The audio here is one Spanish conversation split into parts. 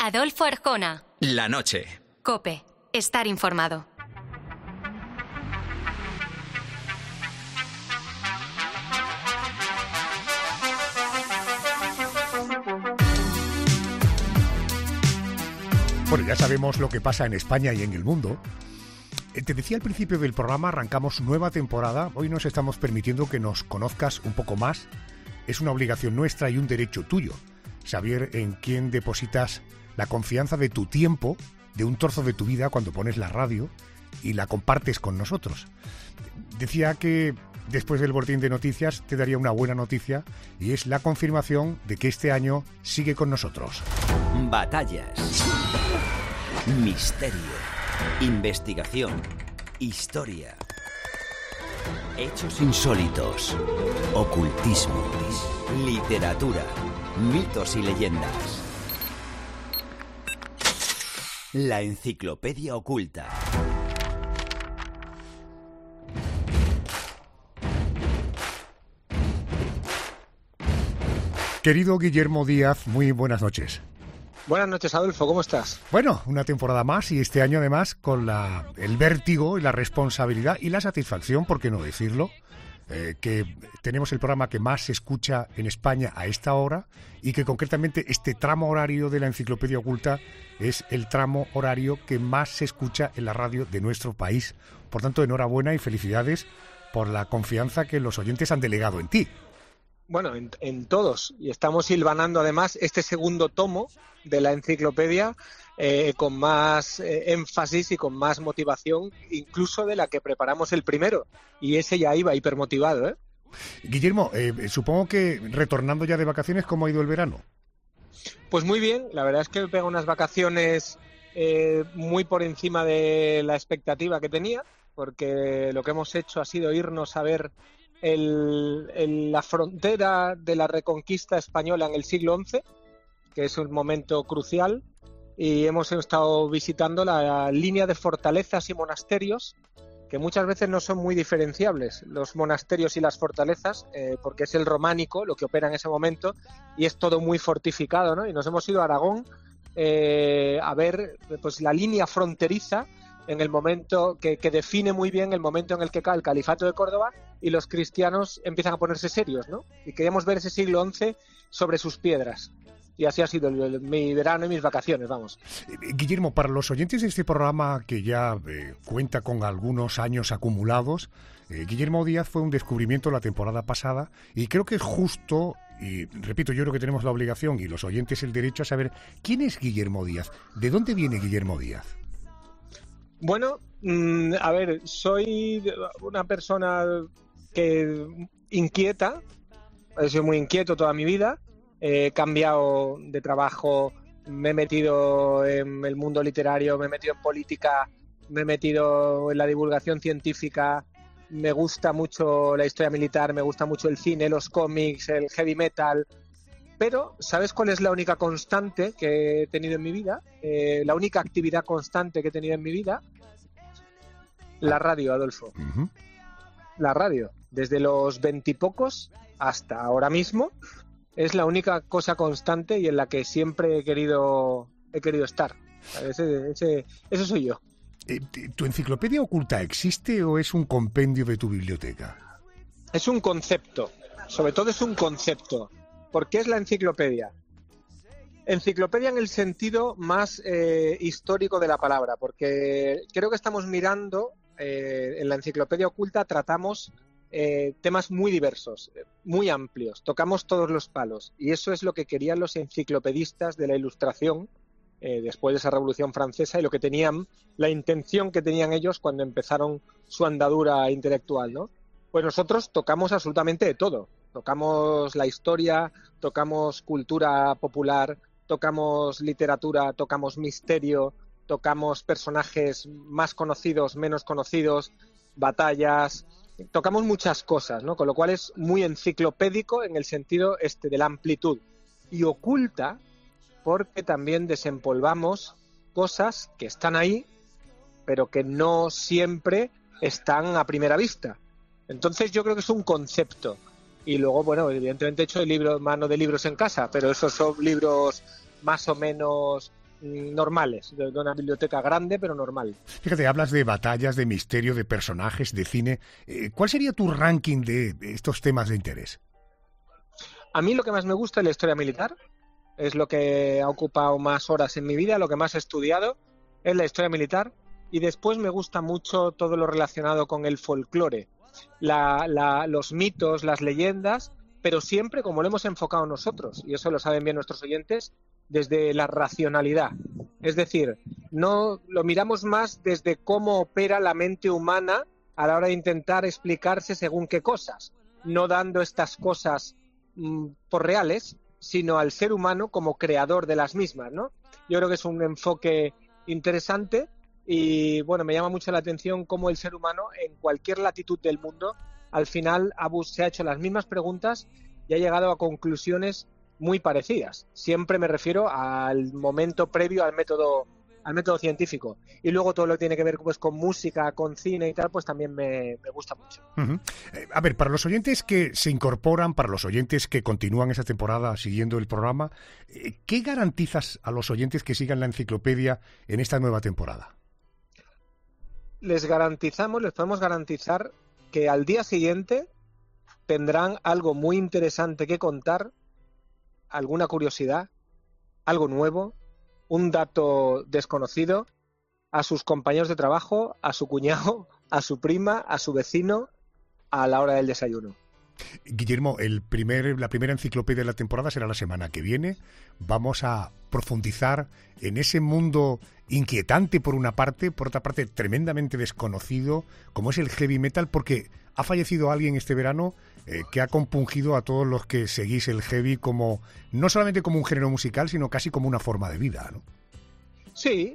Adolfo Arjona. La noche. COPE. Estar informado. Bueno, ya sabemos lo que pasa en España y en el mundo. Te decía al principio del programa, arrancamos nueva temporada. Hoy nos estamos permitiendo que nos conozcas un poco más. Es una obligación nuestra y un derecho tuyo saber en quién depositas la confianza de tu tiempo, de un trozo de tu vida cuando pones la radio y la compartes con nosotros. Decía que después del boletín de noticias te daría una buena noticia y es la confirmación de que este año sigue con nosotros. Batallas, misterio, investigación, historia, hechos insólitos, ocultismo, literatura, mitos y leyendas. La enciclopedia oculta. Querido Guillermo Díaz, muy buenas noches. Buenas noches, Adolfo, ¿cómo estás? Bueno, una temporada más y este año además con el vértigo y la responsabilidad y la satisfacción, por qué no decirlo, que tenemos el programa que más se escucha en España a esta hora y que concretamente este tramo horario de la Enciclopedia Oculta es el tramo horario que más se escucha en la radio de nuestro país. Por tanto, enhorabuena y felicidades por la confianza que los oyentes han delegado en ti. Bueno, en todos. Y estamos hilvanando además este segundo tomo de la enciclopedia con más énfasis y con más motivación, incluso de la que preparamos el primero. Y ese ya iba hipermotivado, ¿eh? Guillermo, supongo que retornando ya de vacaciones, ¿cómo ha ido el verano? Pues muy bien. La verdad es que me pego unas vacaciones muy por encima de la expectativa que tenía, porque lo que hemos hecho ha sido irnos a ver la frontera de la reconquista española en el siglo XI, que es un momento crucial, y hemos estado visitando la línea de fortalezas y monasterios, que muchas veces no son muy diferenciables, los monasterios y las fortalezas, porque es el románico lo que opera en ese momento, y es todo muy fortificado, ¿no? Y nos hemos ido a Aragón a ver pues la línea fronteriza en el momento que define muy bien el momento en el que cae el califato de Córdoba y los cristianos empiezan a ponerse serios, ¿no? Y queríamos ver ese siglo XI sobre sus piedras. Y así ha sido mi verano y mis vacaciones, vamos. Guillermo, para los oyentes de este programa que ya cuenta con algunos años acumulados, Guillermo Díaz fue un descubrimiento la temporada pasada y creo que es justo, y repito, yo creo que tenemos la obligación y los oyentes el derecho a saber quién es Guillermo Díaz, de dónde viene Guillermo Díaz. Bueno, a ver, soy una persona que inquieta, he sido muy inquieto toda mi vida, he cambiado de trabajo, me he metido en el mundo literario, me he metido en política, me he metido en la divulgación científica, me gusta mucho la historia militar, me gusta mucho el cine, los cómics, el heavy metal. Pero, ¿sabes cuál es la única constante que he tenido en mi vida? La única actividad constante que he tenido en mi vida, la radio, Adolfo. Uh-huh. La radio, desde los 20 y pocos hasta ahora mismo, es la única cosa constante y en la que siempre he querido estar. Ese soy yo. ¿Tu enciclopedia oculta existe o es un compendio de tu biblioteca? Es un concepto, sobre todo es un concepto. ¿Por qué es la enciclopedia? Enciclopedia en el sentido más histórico de la palabra, porque creo que estamos mirando, en la enciclopedia oculta tratamos temas muy diversos, muy amplios, tocamos todos los palos, y eso es lo que querían los enciclopedistas de la Ilustración después de esa Revolución Francesa y lo que tenían, la intención que tenían ellos cuando empezaron su andadura intelectual, ¿no? Pues nosotros tocamos absolutamente de todo. Tocamos la historia, tocamos cultura popular, tocamos literatura, tocamos misterio, tocamos personajes más conocidos, menos conocidos, batallas, tocamos muchas cosas, ¿no? Con lo cual es muy enciclopédico en el sentido de la amplitud. Y oculta porque también desempolvamos cosas que están ahí, pero que no siempre están a primera vista. Entonces yo creo que es un concepto. Y luego, bueno, evidentemente he hecho mano de libros en casa, pero esos son libros más o menos normales, de una biblioteca grande pero normal. Fíjate, hablas de batallas, de misterio, de personajes, de cine. ¿Cuál sería tu ranking de estos temas de interés? A mí lo que más me gusta es la historia militar, es lo que ha ocupado más horas en mi vida, lo que más he estudiado es la historia militar, y después me gusta mucho todo lo relacionado con el folclore, los mitos, las leyendas, pero siempre como lo hemos enfocado nosotros, y eso lo saben bien nuestros oyentes, desde la racionalidad. Es decir, no lo miramos más desde cómo opera la mente humana a la hora de intentar explicarse según qué cosas, no dando estas cosas por reales, sino al ser humano como creador de las mismas, ¿no? Yo creo que es un enfoque interesante y, bueno, me llama mucho la atención cómo el ser humano en cualquier latitud del mundo al final se ha hecho las mismas preguntas y ha llegado a conclusiones muy parecidas. Siempre me refiero al momento previo al método científico. Y luego todo lo que tiene que ver pues con música, con cine y tal, pues también me gusta mucho. Uh-huh. A ver, para los oyentes que se incorporan, para los oyentes que continúan esta temporada siguiendo el programa, ¿qué garantizas a los oyentes que sigan la enciclopedia en esta nueva temporada? Les podemos garantizar que al día siguiente tendrán algo muy interesante que contar, alguna curiosidad, algo nuevo, un dato desconocido, a sus compañeros de trabajo, a su cuñado, a su prima, a su vecino, a la hora del desayuno. Guillermo, la primera enciclopedia de la temporada será la semana que viene. Vamos a profundizar en ese mundo inquietante por una parte, por otra parte tremendamente desconocido, como es el heavy metal, porque ha fallecido alguien este verano que ha compungido a todos los que seguís el heavy no solamente como un género musical, sino casi como una forma de vida, ¿no? Sí,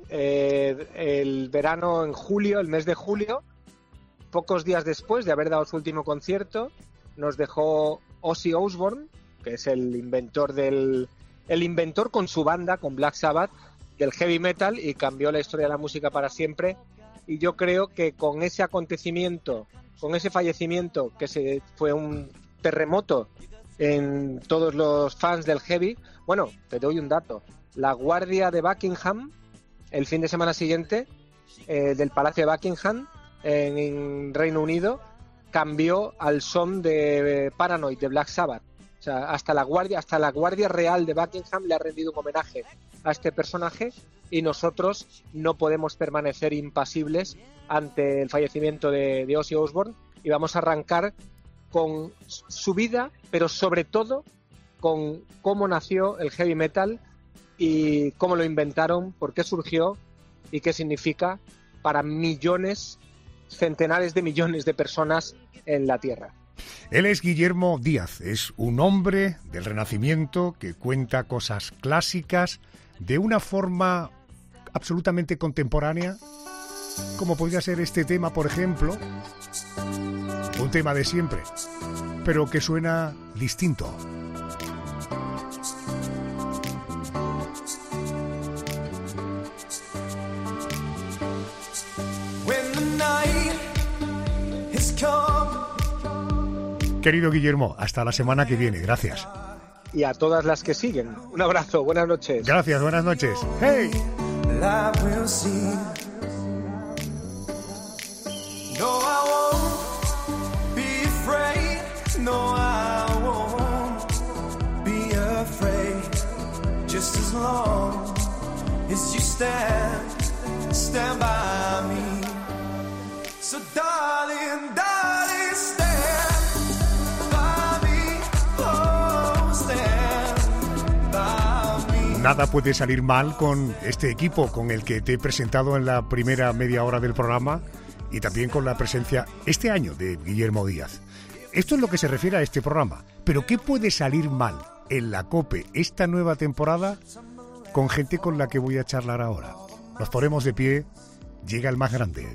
el verano en julio, el mes de julio, pocos días después de haber dado su último concierto, nos dejó Ozzy Osbourne, que es el inventor con su banda, con Black Sabbath, del heavy metal, y cambió la historia de la música para siempre. Y yo creo que con ese acontecimiento, con ese fallecimiento, que fue un terremoto en todos los fans del heavy, bueno, te doy un dato. La Guardia de Buckingham, el fin de semana siguiente, del Palacio de Buckingham, en Reino Unido, cambió al son de Paranoid de Black Sabbath. O sea, hasta la Guardia Real de Buckingham le ha rendido un homenaje a este personaje, y nosotros no podemos permanecer impasibles ante el fallecimiento de Ozzy Osbourne, y vamos a arrancar con su vida, pero sobre todo con cómo nació el heavy metal y cómo lo inventaron, por qué surgió y qué significa para centenares de millones de personas en la Tierra. Él es Guillermo Díaz, es un hombre del Renacimiento que cuenta cosas clásicas de una forma absolutamente contemporánea, como podría ser este tema, por ejemplo, un tema de siempre, pero que suena distinto. Querido Guillermo, hasta la semana que viene. Gracias. Y a todas las que siguen. Un abrazo. Buenas noches. Gracias. Buenas noches. ¡Hey! Stand by me. So darling, nada puede salir mal con este equipo con el que te he presentado en la primera media hora del programa, y también con la presencia este año de Guillermo Díaz. Esto es lo que se refiere a este programa. Pero ¿qué puede salir mal en la COPE esta nueva temporada con gente con la que voy a charlar ahora? Nos ponemos de pie. Llega el más grande.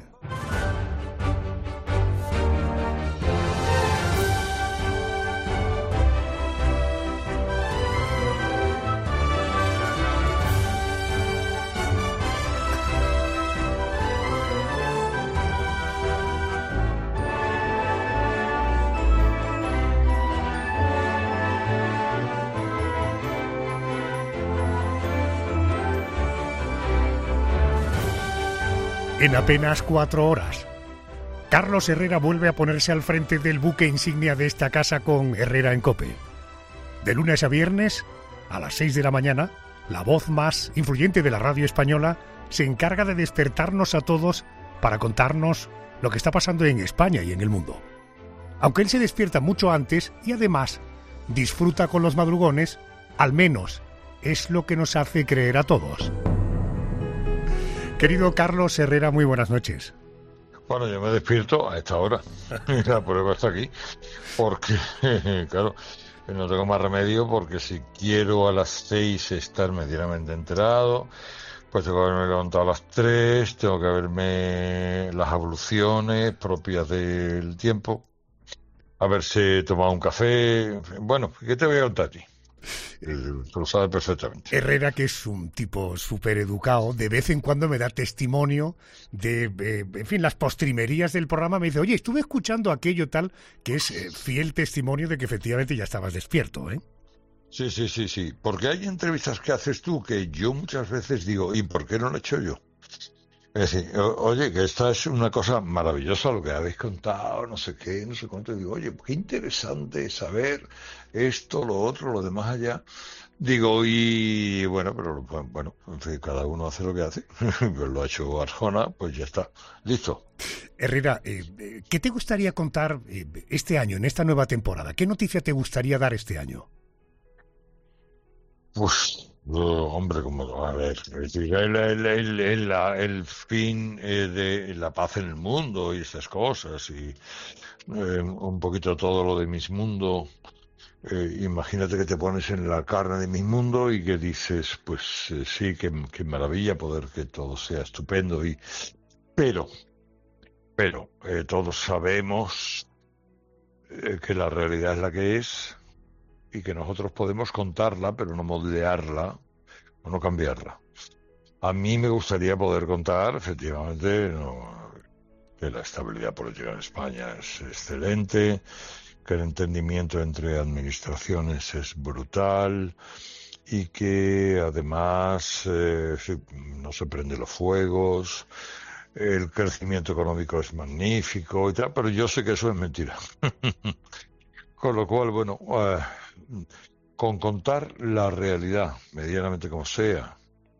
En apenas 4 horas, Carlos Herrera vuelve a ponerse al frente del buque insignia de esta casa con Herrera en COPE. De lunes a viernes, a las 6 de la mañana, la voz más influyente de la radio española se encarga de despertarnos a todos para contarnos lo que está pasando en España y en el mundo. Aunque él se despierta mucho antes y además disfruta con los madrugones, al menos es lo que nos hace creer a todos. Querido Carlos Herrera, muy buenas noches. Bueno, yo me despierto a esta hora y la prueba está aquí, porque, claro, no tengo más remedio, porque si quiero a las 6 estar medianamente enterado, pues tengo que haberme levantado a las 3, tengo que haberme las evoluciones propias del tiempo, haberse tomado un café, en fin. Bueno, ¿qué te voy a contar a ti? Tú lo sabes perfectamente. Herrera, que es un tipo súper educado, de vez en cuando me da testimonio de, en fin, las postrimerías del programa. Me dice, oye, estuve escuchando aquello tal, que es fiel testimonio de que efectivamente ya estabas despierto, ¿eh? Sí, porque hay entrevistas que haces tú que yo muchas veces digo, ¿y por qué no lo he hecho yo? Es decir, oye, que esta es una cosa maravillosa lo que habéis contado, no sé qué, no sé cuánto. Digo, oye, qué interesante saber esto, lo otro, lo demás allá. Digo, y bueno, pero bueno, en fin, cada uno hace lo que hace. Pues lo ha hecho Arjona, pues ya está, listo. Herrera, ¿qué te gustaría contar este año, en esta nueva temporada? ¿Qué noticia te gustaría dar este año? Pues, hombre, como, a ver, es decir, el fin de la paz en el mundo y esas cosas, y un poquito todo lo de Miss Mundo. Imagínate que te pones en la carne de Miss Mundo y que dices, pues sí, qué maravilla poder que todo sea estupendo, pero todos sabemos que la realidad es la que es, y que nosotros podemos contarla, pero no moldearla o no cambiarla. A mí me gustaría poder contar, efectivamente, que la estabilidad política en España es excelente, que el entendimiento entre administraciones es brutal y que además no se prenden los fuegos, el crecimiento económico es magnífico y tal, pero yo sé que eso es mentira. Con lo cual, bueno, con contar la realidad, medianamente como sea,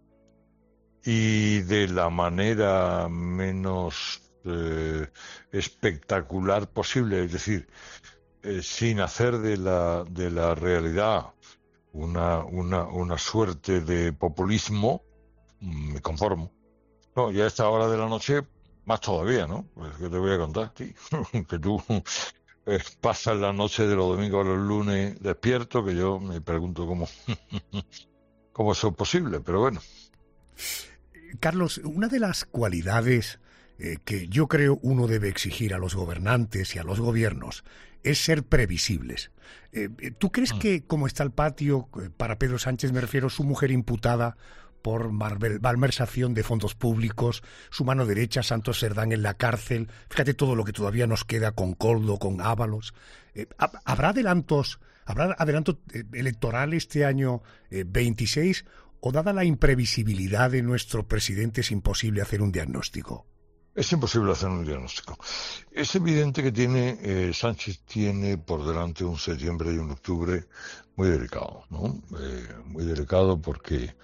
y de la manera menos espectacular posible, es decir, sin hacer de la realidad una suerte de populismo, me conformo. No, y a esta hora de la noche, más todavía, ¿no? Pues, ¿qué te voy a contar, tío? Que tú pasas la noche de los domingos a los lunes despierto, que yo me pregunto cómo eso es posible, pero bueno. Carlos, una de las cualidades que yo creo uno debe exigir a los gobernantes y a los gobiernos es ser previsibles. ¿Tú crees que, como está el patio, para Pedro Sánchez me refiero, su mujer imputada por malversación de fondos públicos, su mano derecha, Santos Cerdán, en la cárcel, fíjate todo lo que todavía nos queda con Coldo, con Ábalos, ¿habrá adelanto electoral este año 26 o dada la imprevisibilidad de nuestro presidente es imposible hacer un diagnóstico? Es imposible hacer un diagnóstico. Es evidente que Sánchez tiene por delante un septiembre y un octubre muy delicado, ¿no? Muy delicado porque,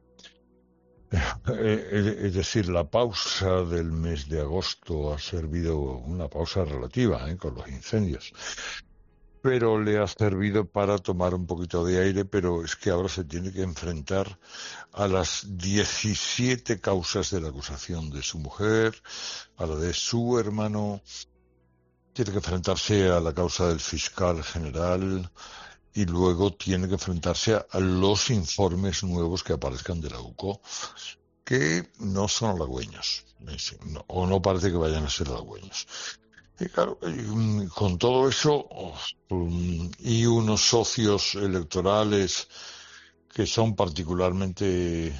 es decir, la pausa del mes de agosto ha servido una pausa relativa, con los incendios, pero le ha servido para tomar un poquito de aire, pero es que ahora se tiene que enfrentar a las 17 causas de la acusación de su mujer, a la de su hermano, tiene que enfrentarse a la causa del fiscal general y luego tiene que enfrentarse a los informes nuevos que aparezcan de la UCO, que no son halagüeños, o no parece que vayan a ser halagüeños. Y claro, con todo eso y unos socios electorales que son particularmente,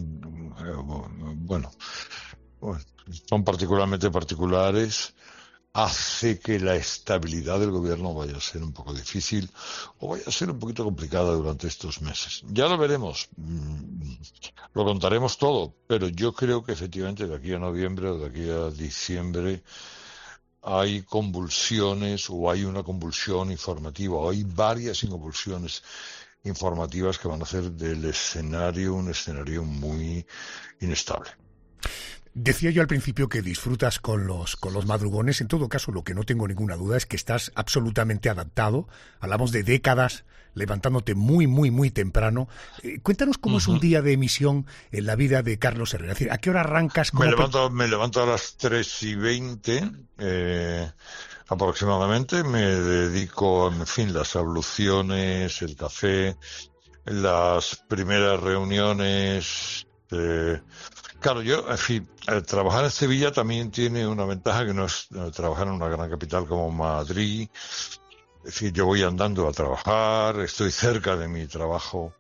son particularmente particulares, hace que la estabilidad del gobierno vaya a ser un poco difícil o vaya a ser un poquito complicada durante estos meses. Ya lo veremos, lo contaremos todo, pero yo creo que efectivamente de aquí a noviembre o de aquí a diciembre hay convulsiones o hay una convulsión informativa o hay varias convulsiones informativas que van a hacer del escenario un escenario muy inestable. Decía yo al principio que disfrutas con los madrugones. En todo caso, lo que no tengo ninguna duda es que estás absolutamente adaptado. Hablamos de décadas levantándote muy, muy, muy temprano. Cuéntanos cómo es un día de emisión en la vida de Carlos Herrera. Es decir, ¿a qué hora arrancas? Me levanto a las 3:20 aproximadamente. Me dedico, en fin, las abluciones, el café, las primeras reuniones. Claro, yo, en fin, trabajar en Sevilla también tiene una ventaja que no es trabajar en una gran capital como Madrid. Es decir, yo voy andando a trabajar, estoy cerca de mi trabajo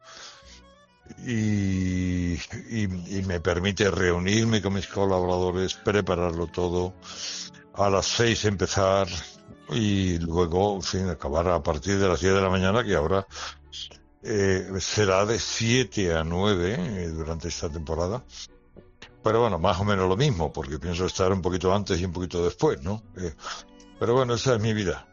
y me permite reunirme con mis colaboradores, prepararlo todo, a las 6 empezar y luego, en fin, acabar a partir de las 10 de la mañana, que ahora será de 7 a 9 durante esta temporada. Pero bueno, más o menos lo mismo, porque pienso estar un poquito antes y un poquito después, ¿no? Pero bueno, esa es mi vida.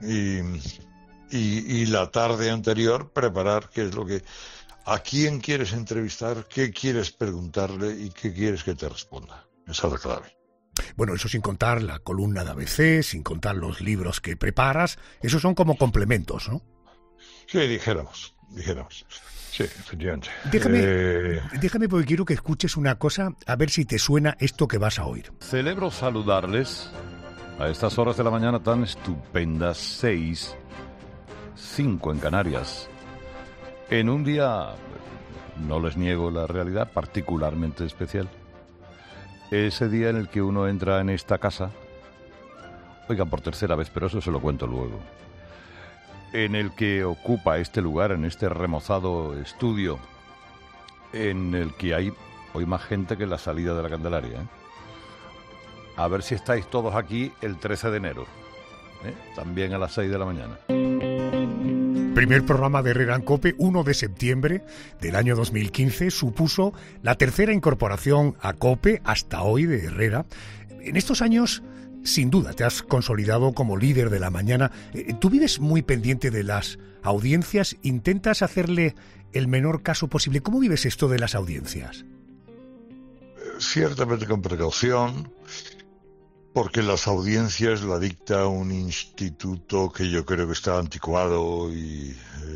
Y la tarde anterior preparar qué es lo que... ¿A quién quieres entrevistar? ¿Qué quieres preguntarle? ¿Y qué quieres que te responda? Esa es la clave. Bueno, eso sin contar la columna de ABC, sin contar los libros que preparas. Esos son como complementos, ¿no? Sí, dijéramos. Sí, efectivamente. Déjame porque quiero que escuches una cosa, a ver si te suena esto que vas a oír. Celebro saludarles a estas horas de la mañana tan estupendas, 6:05 en Canarias. En un día, no les niego la realidad, particularmente especial. Ese día en el que uno entra en esta casa, oigan, por tercera vez, pero eso se lo cuento luego, en el que ocupa este lugar, en este remozado estudio, en el que hay hoy más gente que en la salida de la Candelaria, ¿eh? A ver si estáis todos aquí el 13 de enero, también a las 6 de la mañana. Primer programa de Herrera en COPE, 1 de septiembre del año 2015, supuso la tercera incorporación a COPE hasta hoy de Herrera. En estos años, sin duda, te has consolidado como líder de la mañana. Tú vives muy pendiente de las audiencias, intentas hacerle el menor caso posible. ¿Cómo vives esto de las audiencias? Ciertamente con precaución, porque las audiencias la dicta un instituto que yo creo que está anticuado y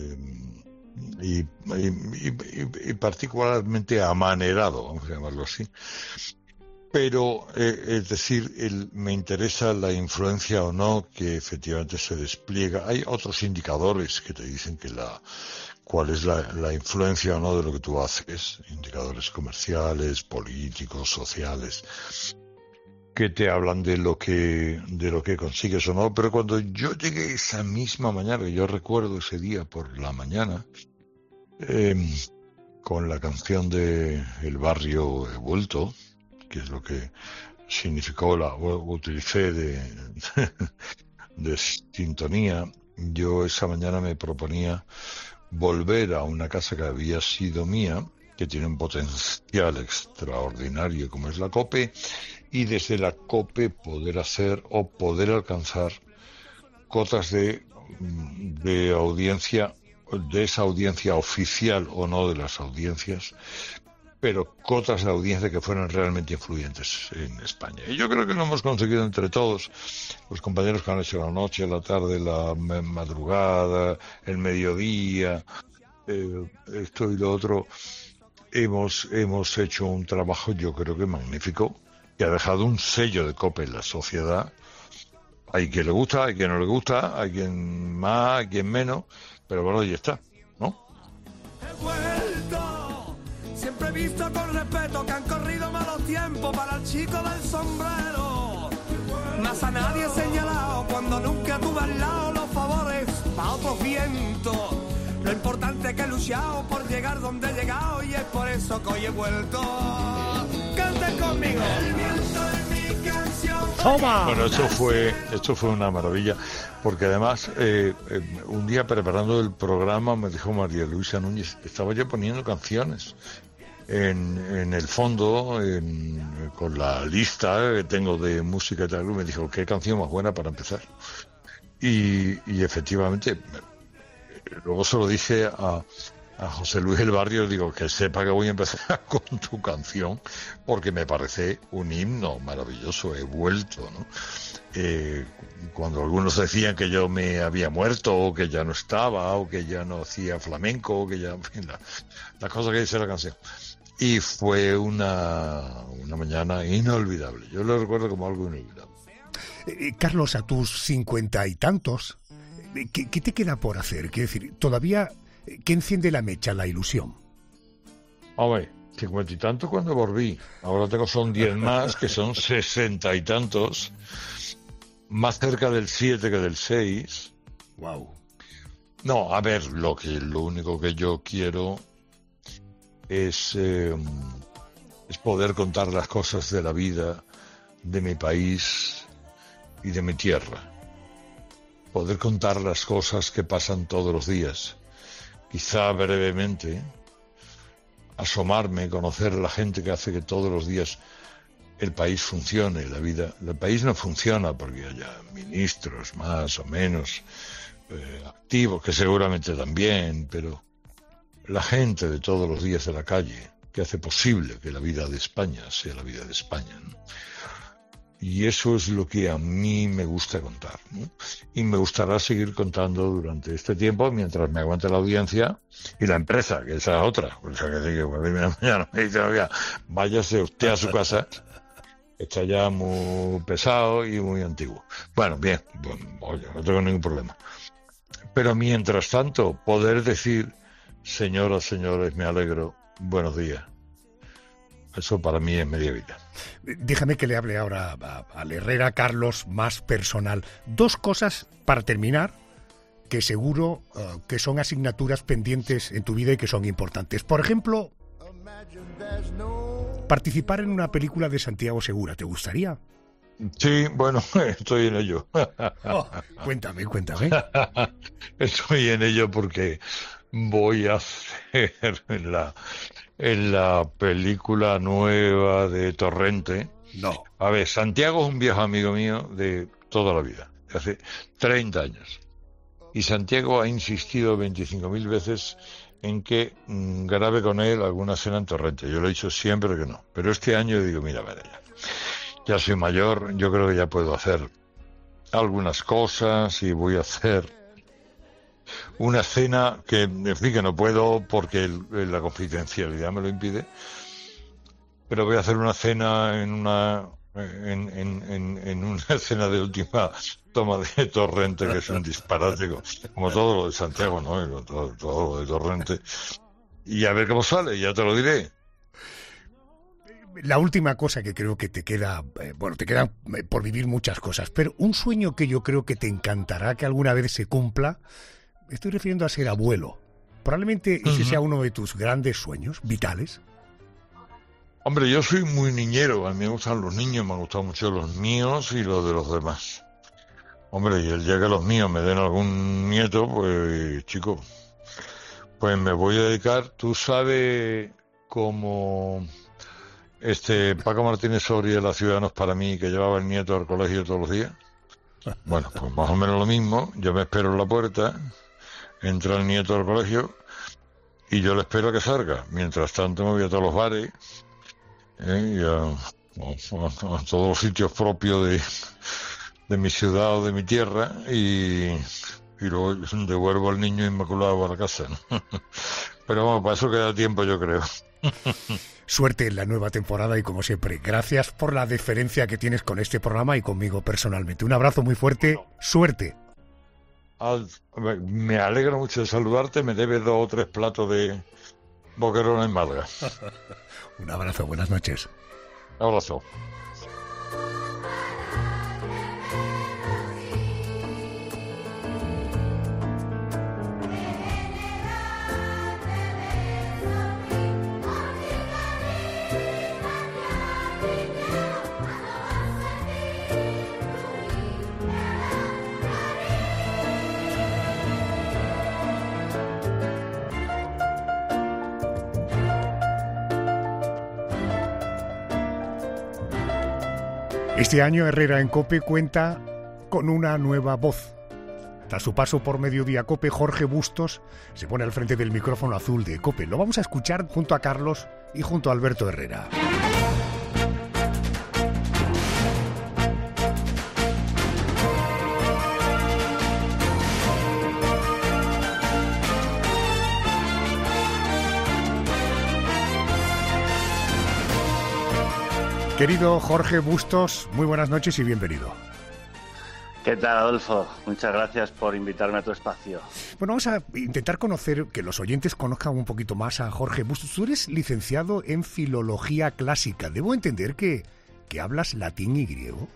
particularmente amanerado, vamos a llamarlo así. Pero, es decir, me interesa la influencia o no que efectivamente se despliega. Hay otros indicadores que te dicen que cuál es la influencia o no de lo que tú haces, indicadores comerciales, políticos, sociales, que te hablan de lo que consigues o no. Pero cuando yo llegué esa misma mañana, yo recuerdo ese día por la mañana, con la canción de El barrio he vuelto, que es lo que significó utilicé de sintonía, yo esa mañana me proponía volver a una casa que había sido mía, que tiene un potencial extraordinario como es la COPE, y desde la COPE poder hacer o poder alcanzar cotas de audiencia, de esa audiencia oficial o no de las audiencias, pero cotas de audiencia que fueran realmente influyentes en España. Y yo creo que lo hemos conseguido entre todos, los compañeros que han hecho la noche, la tarde, la madrugada, el mediodía, esto y lo otro. Hemos hecho un trabajo, yo creo que magnífico, que ha dejado un sello de COPE en la sociedad. Hay quien le gusta, hay quien no le gusta, hay quien más, hay quien menos, pero bueno, ahí está, ¿no? He vuelto. Siempre he visto con respeto que han corrido malos tiempos para el chico del sombrero. Más a nadie he señalado cuando nunca tuve al lado los favores para otros vientos. Lo importante es que he luchado por llegar donde he llegado y es por eso que hoy he vuelto. ¡Cante conmigo! El viento es mi canción. ¡Toma! Bueno, esto fue una maravilla, porque además un día preparando el programa me dijo María Luisa Núñez, estaba yo poniendo canciones en el fondo, con la lista que tengo de música y tal, y me dijo, ¿qué canción más buena para empezar? Y efectivamente, luego se lo dije a José Luis El Barrio, digo, que sepa que voy a empezar con tu canción, porque me parece un himno maravilloso, he vuelto, ¿no? Cuando algunos decían que yo me había muerto, o que ya no estaba, o que ya no hacía flamenco, o que ya, en fin, las cosas que dice la canción. Y fue una mañana inolvidable, yo lo recuerdo como algo inolvidable. Carlos, a tus 50 y tantos, ¿qué te queda por hacer? Quiero decir, todavía... ¿Qué enciende la mecha, la ilusión? Hombre, 50 y tantos cuando volví. Ahora son 10 más, que son 60 y tantos. Más cerca del 7 que del 6. Wow. No, a ver, lo único que yo quiero es poder contar las cosas de la vida, de mi país y de mi tierra. Poder contar las cosas que pasan todos los días. Quizá brevemente, asomarme, conocer a la gente que hace que todos los días el país funcione, la vida. El país no funciona porque haya ministros más o menos activos, que seguramente también, pero la gente de todos los días de la calle que hace posible que la vida de España sea la vida de España, ¿no? Y eso es lo que a mí me gusta contar, ¿no? Y me gustará seguir contando durante este tiempo mientras me aguante la audiencia y la empresa, que esa es otra. O sea, que digo, mañana me dice, oiga, váyase usted a su casa, está ya muy pesado y muy antiguo. Bueno, bien, oye, no tengo ningún problema. Pero mientras tanto, poder decir, señoras, señores, me alegro, buenos días. Eso para mí es media vida. Déjame que le hable ahora al Herrera Carlos más personal. 2 cosas para terminar que seguro que son asignaturas pendientes en tu vida y que son importantes. Por ejemplo, participar en una película de Santiago Segura. ¿Te gustaría? Sí, bueno, estoy en ello. Oh, cuéntame. Estoy en ello porque voy a hacer en la película nueva de Torrente. No. A ver, Santiago es un viejo amigo mío de toda la vida, de hace 30 años. Y Santiago ha insistido 25.000 veces en que grabe con él alguna escena en Torrente. Yo le he dicho siempre que no. Pero este año digo, mira, ya soy mayor, yo creo que ya puedo hacer algunas cosas y voy a hacer una escena que, en fin, que no puedo porque la confidencialidad me lo impide, pero voy a hacer una escena en una escena de última toma de Torrente, que es un disparate, como todo lo de Santiago, ¿no? Todo lo de Torrente. Y a ver cómo sale, ya te lo diré. La última cosa que creo que te queda, te quedan por vivir muchas cosas, pero un sueño que yo creo que te encantará que alguna vez se cumpla. Me estoy refiriendo a ser abuelo. Probablemente ese sea uno de tus grandes sueños vitales. Hombre, yo soy muy niñero. A mí me gustan los niños, me han gustado mucho los míos y los de los demás. Hombre, y el día que los míos me den algún nieto, pues, chico, pues me voy a dedicar. Tú sabes cómo Paco Martínez Soria, La ciudad no es para mí, que llevaba el nieto al colegio todos los días. Bueno, pues más o menos lo mismo. Yo me espero en la puerta. Entra el nieto al colegio y yo le espero a que salga. Mientras tanto me voy a todos los bares y a todos los sitios propios de mi ciudad o de mi tierra y luego devuelvo al niño inmaculado a la casa, ¿no? Pero bueno, para eso queda tiempo, yo creo. Suerte en la nueva temporada y, como siempre, gracias por la deferencia que tienes con este programa y conmigo personalmente. Un abrazo muy fuerte. Suerte. Me alegro mucho de saludarte. Me debes 2 o 3 platos de boquerona en Málaga. Un abrazo, buenas noches. Un abrazo. Este año Herrera en COPE cuenta con una nueva voz. Tras su paso por Mediodía COPE, Jorge Bustos se pone al frente del micrófono azul de COPE. Lo vamos a escuchar junto a Carlos y junto a Alberto Herrera. Querido Jorge Bustos, muy buenas noches y bienvenido. ¿Qué tal, Adolfo? Muchas gracias por invitarme a tu espacio. Bueno, vamos a intentar conocer, que los oyentes conozcan un poquito más a Jorge Bustos. Tú eres licenciado en Filología Clásica. ¿Debo entender que hablas latín y griego?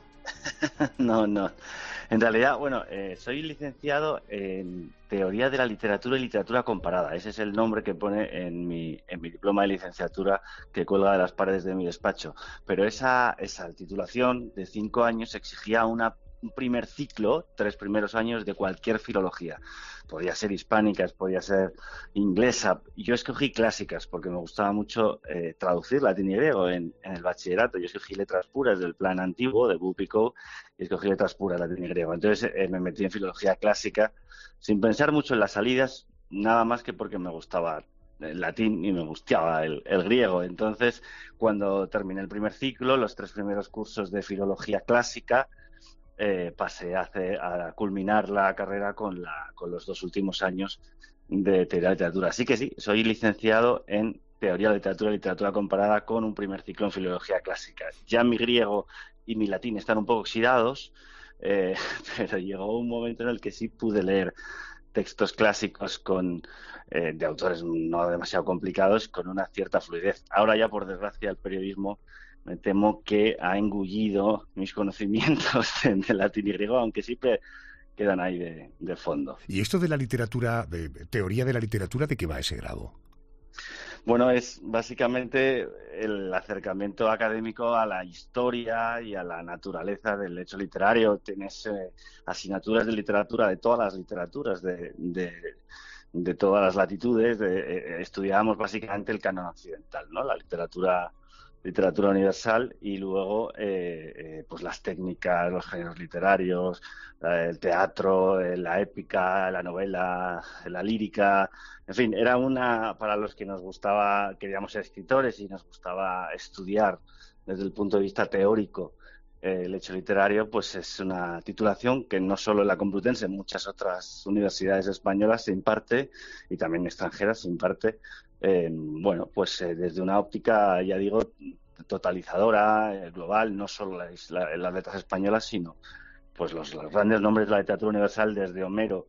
No. En realidad, soy licenciado en Teoría de la Literatura y Literatura Comparada. Ese es el nombre que pone en mi diploma de licenciatura que cuelga de las paredes de mi despacho. Pero esa titulación de 5 años exigía un primer ciclo, 3 primeros años de cualquier filología. Podía ser hispánicas, podía ser inglesa. Yo escogí clásicas porque me gustaba mucho traducir latín y griego en el bachillerato. Yo escogí letras puras del plan antiguo, de Bupico, y escogí letras puras latín y griego. Entonces me metí en filología clásica sin pensar mucho en las salidas, nada más que porque me gustaba el latín y me gustaba el griego. Entonces, cuando terminé el primer ciclo, los 3 primeros cursos de filología clásica, pasé a culminar la carrera con los 2 últimos años de teoría de la literatura. Así que sí, soy licenciado en teoría de la literatura y literatura comparada con un primer ciclo en filología clásica. Ya mi griego y mi latín están un poco oxidados, pero llegó un momento en el que sí pude leer textos clásicos de autores no demasiado complicados con una cierta fluidez. Ahora ya, por desgracia, el periodismo me temo que ha engullido mis conocimientos de latín y griego, aunque siempre quedan ahí de fondo. ¿Y esto de la literatura, de teoría de la literatura, de qué va ese grado? Bueno, es básicamente el acercamiento académico a la historia y a la naturaleza del hecho literario. Tienes asignaturas de literatura de todas las literaturas, de todas las latitudes. Estudiábamos básicamente el canon occidental, ¿no? La literatura universal, y luego pues las técnicas, los géneros literarios, el teatro, la épica, la novela, la lírica, en fin, era para los que nos gustaba, queríamos ser escritores y nos gustaba estudiar desde el punto de vista teórico el hecho literario, pues es una titulación que no solo en la Complutense, en muchas otras universidades españolas se imparte, y también extranjeras se imparte, desde una óptica, ya digo, totalizadora, global, no solo las letras españolas, sino pues los grandes nombres de la literatura universal, desde Homero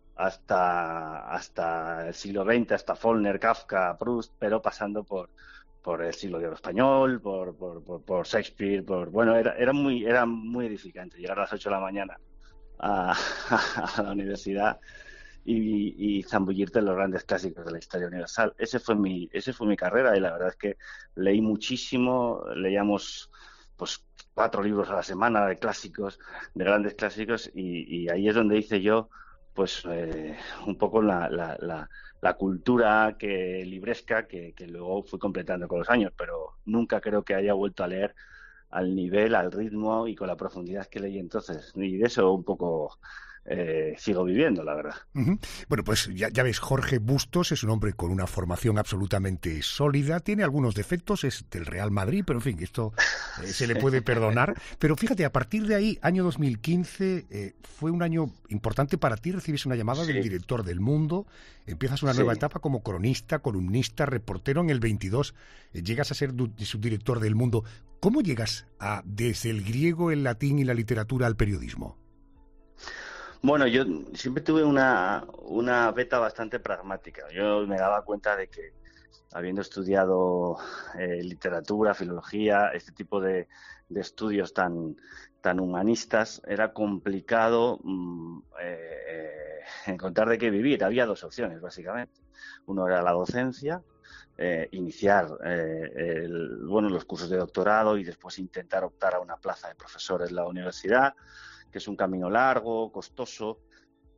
hasta el siglo XX, hasta Faulkner, Kafka, Proust, pero pasando por el siglo de oro español, por Shakespeare, era muy edificante llegar a las 8 de la mañana a la universidad y zambullirte en los grandes clásicos de la historia universal. Ese fue mi carrera, y la verdad es que leí muchísimo. Leíamos pues 4 libros a la semana de clásicos, de grandes clásicos, y ahí es donde hice yo pues un poco la cultura libresca que luego fui completando con los años, pero nunca creo que haya vuelto a leer al nivel, al ritmo y con la profundidad que leí entonces, y de eso un poco sigo viviendo, la verdad. Uh-huh. Bueno, pues ya ves, Jorge Bustos es un hombre con una formación absolutamente sólida, tiene algunos defectos, es del Real Madrid, pero en fin, esto se le puede perdonar. Pero fíjate, a partir de ahí, año 2015, fue un año importante para ti, recibes una llamada del director del Mundo, empiezas una nueva etapa como cronista, columnista, reportero. En el 22 llegas a ser subdirector del Mundo. ¿Cómo llegas desde el griego, el latín y la literatura al periodismo? Bueno, yo siempre tuve una beta bastante pragmática. Yo me daba cuenta de que, habiendo estudiado literatura, filología, este tipo de estudios tan humanistas, era complicado encontrar de qué vivir. Había 2 opciones, básicamente. Uno era la docencia, iniciar los cursos de doctorado y después intentar optar a una plaza de profesor en la universidad, que es un camino largo, costoso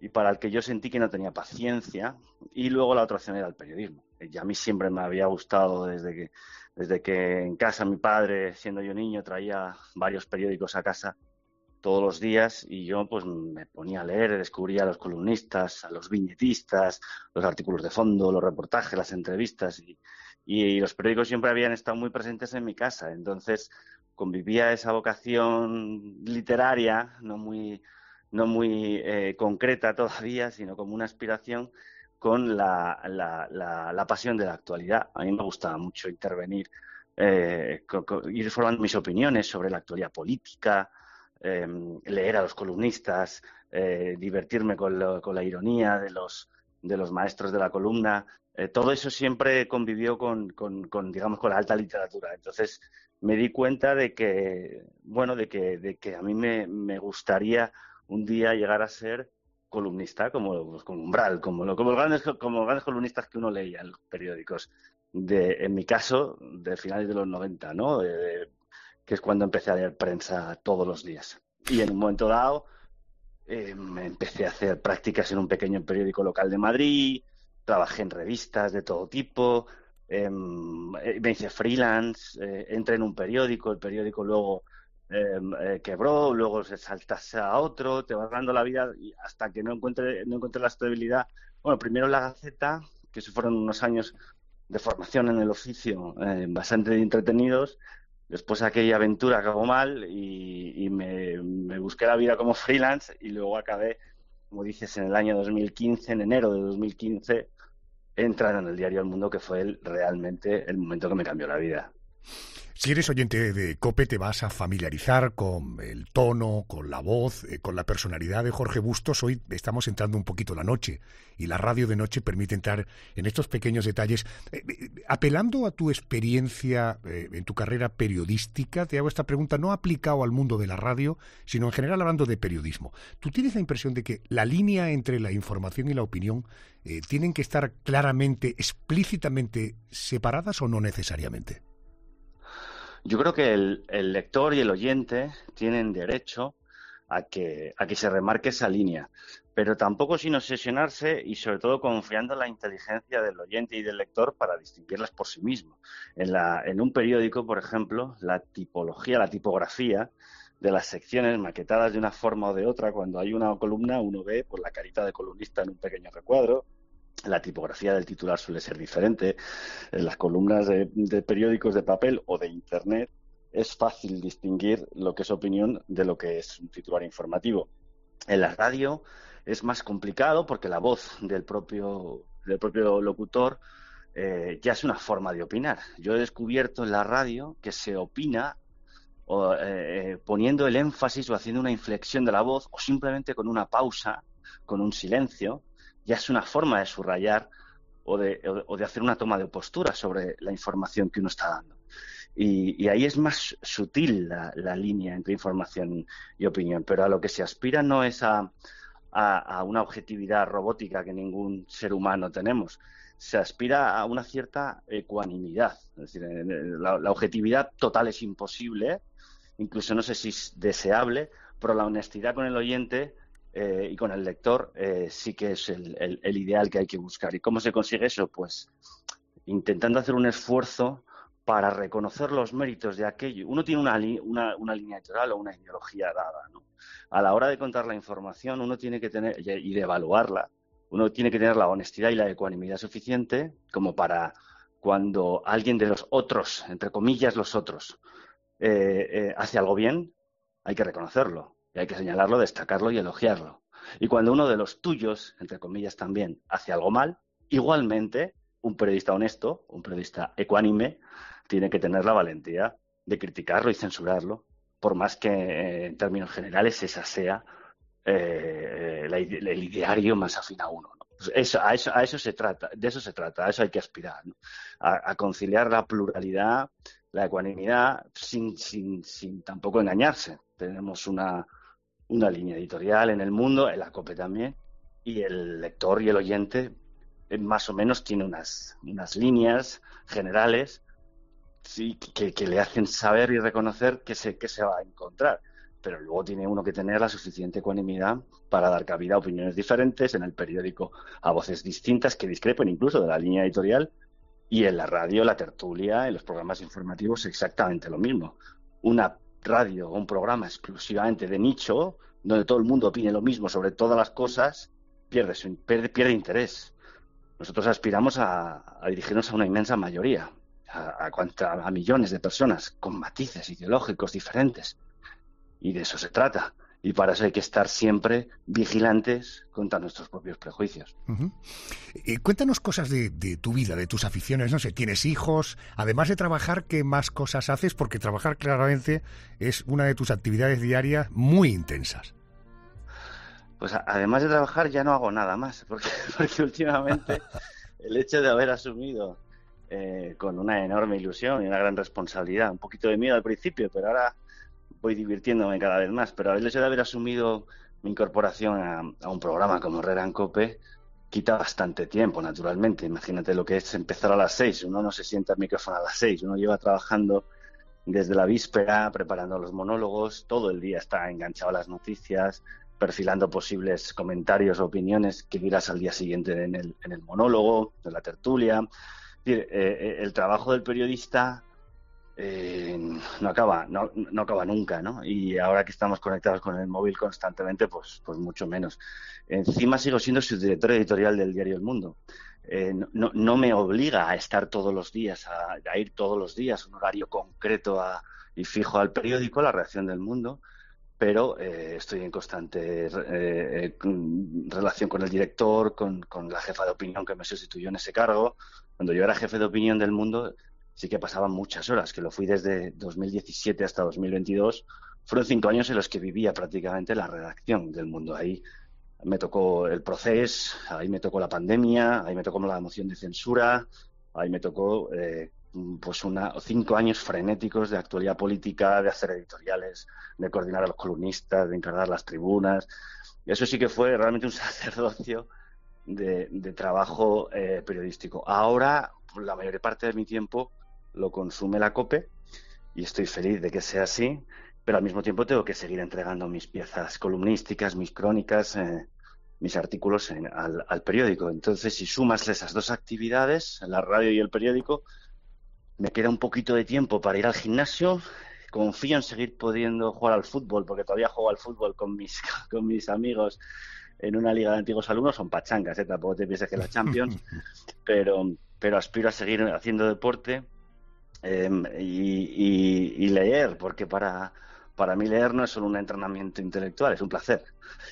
y para el que yo sentí que no tenía paciencia. Y luego la otra opción era el periodismo. Y a mí siempre me había gustado desde que en casa mi padre, siendo yo niño, traía varios periódicos a casa todos los días y yo pues me ponía a leer, descubría a los columnistas, a los viñetistas, los artículos de fondo, los reportajes, las entrevistas y los periódicos siempre habían estado muy presentes en mi casa. Entonces convivía esa vocación literaria, no muy concreta todavía, sino como una aspiración con la pasión de la actualidad. A mí me gustaba mucho intervenir, ir formando mis opiniones sobre la actualidad política, leer a los columnistas, divertirme con la ironía de los maestros de la columna. Todo eso siempre convivió con la alta literatura. Entonces me di cuenta de que a mí me gustaría un día llegar a ser columnista, como Umbral, como los grandes columnistas que uno leía en los periódicos. En mi caso, de finales de los 90, ¿no? Que es cuando empecé a leer prensa todos los días. Y en un momento dado me empecé a hacer prácticas en un pequeño periódico local de Madrid, trabajé en revistas de todo tipo, me hice freelance, entré en un periódico, el periódico luego quebró, luego se saltase a otro, te vas dando la vida y hasta que no encuentre la estabilidad. Bueno, primero la Gaceta, que eso fueron unos años de formación en el oficio bastante entretenidos. Después aquella aventura acabó mal y me busqué la vida como freelance y luego acabé, como dices, en el año 2015, en enero de 2015, entrando en el diario El Mundo, que fue realmente el momento que me cambió la vida. Si eres oyente de COPE, te vas a familiarizar con el tono, con la voz, con la personalidad de Jorge Bustos. Hoy estamos entrando un poquito la noche y la radio de noche permite entrar en estos pequeños detalles. Apelando a tu experiencia en tu carrera periodística, te hago esta pregunta no aplicado al mundo de la radio, sino en general hablando de periodismo. ¿Tú tienes la impresión de que la línea entre la información y la opinión tienen que estar claramente, explícitamente separadas o no necesariamente? Yo creo que el lector y el oyente tienen derecho a que se remarque esa línea, pero tampoco sin obsesionarse y sobre todo confiando en la inteligencia del oyente y del lector para distinguirlas por sí mismo. En un periódico, por ejemplo, la tipografía de las secciones maquetadas de una forma o de otra, cuando hay una columna uno ve por la carita de columnista en un pequeño recuadro. La tipografía del titular suele ser diferente. En las columnas de periódicos de papel o de Internet es fácil distinguir lo que es opinión de lo que es un titular informativo. En la radio es más complicado porque la voz del propio locutor ya es una forma de opinar. Yo he descubierto en la radio que se opina poniendo el énfasis o haciendo una inflexión de la voz o simplemente con una pausa, con un silencio. Ya es una forma de subrayar o de hacer una toma de postura sobre la información que uno está dando. Y ahí es más sutil la línea entre información y opinión, pero a lo que se aspira no es a una objetividad robótica que ningún ser humano tenemos. Se aspira a una cierta ecuanimidad. Es decir, la objetividad total es imposible, incluso no sé si es deseable, pero la honestidad con el oyente y con el lector sí que es el ideal que hay que buscar. ¿Y cómo se consigue eso? Pues intentando hacer un esfuerzo para reconocer los méritos de aquello. Uno tiene una línea editorial o una ideología dada, ¿no? A la hora de contar la información uno tiene que tener, y de evaluarla, uno tiene que tener la honestidad y la ecuanimidad suficiente como para cuando alguien de los otros, entre comillas los otros, hace algo bien, hay que reconocerlo. Y hay que señalarlo, destacarlo y elogiarlo. Y cuando uno de los tuyos, entre comillas también, hace algo mal, igualmente un periodista honesto, un periodista ecuánime, tiene que tener la valentía de criticarlo y censurarlo, por más que en términos generales esa sea el ideario más afín a uno, ¿no? Pues a eso se trata, de eso se trata, a eso hay que aspirar, ¿no? A conciliar la pluralidad, la ecuanimidad, sin tampoco engañarse. Tenemos una línea editorial en El Mundo, en la COPE también, y el lector y el oyente más o menos tiene unas líneas generales, sí, que le hacen saber y reconocer que se va a encontrar. pero luego tiene uno que tener la suficiente ecuanimidad para dar cabida a opiniones diferentes, en el periódico a voces distintas que discrepen incluso de la línea editorial, y en la radio, la tertulia, en los programas informativos exactamente lo mismo. Una radio o un programa exclusivamente de nicho, donde todo el mundo opine lo mismo sobre todas las cosas, pierde interés. Nosotros aspiramos a dirigirnos a una inmensa mayoría, a millones de personas con matices ideológicos diferentes. Y de eso se trata. Y para eso hay que estar siempre vigilantes contra nuestros propios prejuicios. Uh-huh. Cuéntanos cosas de tu vida, de tus aficiones. No sé, ¿tienes hijos? Además de trabajar, ¿qué más cosas haces? Porque trabajar claramente es una de tus actividades diarias muy intensas. Pues además de trabajar ya no hago nada más, porque últimamente el hecho de haber asumido con una enorme ilusión y una gran responsabilidad, un poquito de miedo al principio, pero ahora voy divirtiéndome cada vez más, pero el hecho de haber asumido mi incorporación a un programa como Herrera en COPE quita bastante tiempo, naturalmente. Imagínate lo que es empezar a las 6, uno no se sienta al micrófono a las 6, uno lleva trabajando desde la víspera, preparando los monólogos, todo el día está enganchado a las noticias, perfilando posibles comentarios o opiniones que dirás al día siguiente en el monólogo, en la tertulia. Es decir, el trabajo del periodista no acaba nunca, ¿no? Y ahora que estamos conectados con el móvil constantemente, pues mucho menos. Encima sigo siendo subdirector editorial del diario El Mundo. No me obliga a estar todos los días, a ir todos los días, un horario concreto y fijo al periódico, a la redacción del Mundo, pero estoy en constante relación con el director, con la jefa de opinión que me sustituyó en ese cargo. Cuando yo era jefe de opinión del Mundo, sí que pasaban muchas horas, que lo fui desde 2017 hasta 2022. Fueron 5 años en los que vivía prácticamente la redacción del Mundo. Ahí me tocó el proceso, ahí me tocó la pandemia, ahí me tocó la moción de censura, ahí me tocó 5 años frenéticos de actualidad política, de hacer editoriales, de coordinar a los columnistas, de encargar las tribunas. Eso sí que fue realmente un sacerdocio de trabajo periodístico. Ahora, la mayor parte de mi tiempo lo consume la COPE y estoy feliz de que sea así, pero al mismo tiempo tengo que seguir entregando mis piezas columnísticas, mis crónicas, mis artículos al periódico. Entonces, si sumas esas dos actividades, la radio y el periódico, me queda un poquito de tiempo para ir al gimnasio. Confío en seguir pudiendo jugar al fútbol, porque todavía juego al fútbol con mis amigos en una liga de antiguos alumnos. Son pachangas, tampoco te pienses que la Champions, pero aspiro a seguir haciendo deporte y leer, porque para mí leer no es solo un entrenamiento intelectual, es un placer.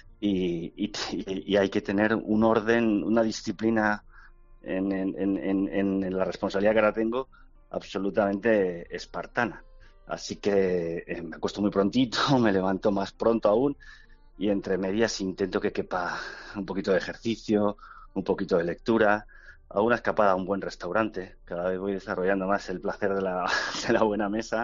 Y hay que tener un orden, una disciplina en la responsabilidad que ahora tengo, absolutamente espartana. Así que me acuesto muy prontito, me levanto más pronto aún, y entre medias intento que quepa un poquito de ejercicio, un poquito de lectura, a una escapada a un buen restaurante. Cada vez voy desarrollando más el placer de la buena mesa,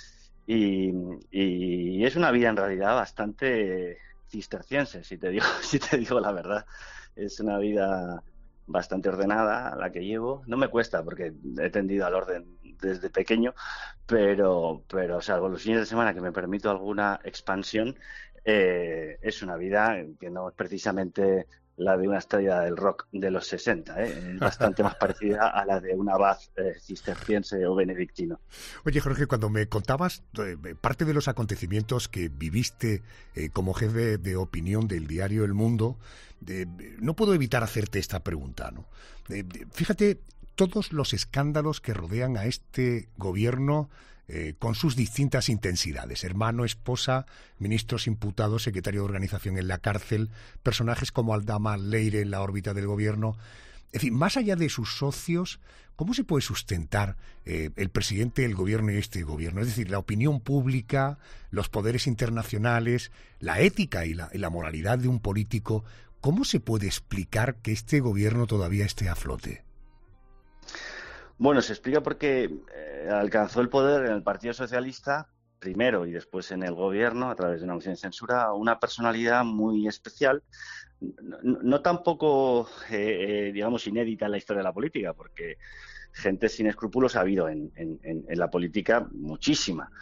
y es una vida en realidad bastante cisterciense, si te digo la verdad. Es una vida bastante ordenada la que llevo. No me cuesta porque he tendido al orden desde pequeño, pero salvo los fines de semana que me permito alguna expansión, es una vida que no es precisamente la de una estrella del rock de los 60, es bastante más parecida a la de un abad cisterciense o benedictino. Oye, Jorge, cuando me contabas parte de los acontecimientos que viviste como jefe de opinión del diario El Mundo, no puedo evitar hacerte esta pregunta, ¿no? Fíjate todos los escándalos que rodean a este gobierno con sus distintas intensidades. Hermano, esposa, ministros imputados, secretario de organización en la cárcel, personajes como Aldama Leire en la órbita del gobierno. En fin, más allá de sus socios, ¿cómo se puede sustentar el presidente del gobierno y este gobierno? Es decir, la opinión pública, los poderes internacionales, la ética y la moralidad de un político. ¿Cómo se puede explicar que este gobierno todavía esté a flote? Bueno, se explica porque alcanzó el poder en el Partido Socialista, primero y después en el gobierno, a través de una moción de censura, una personalidad muy especial, no tampoco, digamos, inédita en la historia de la política, porque gente sin escrúpulos ha habido en la política muchísima.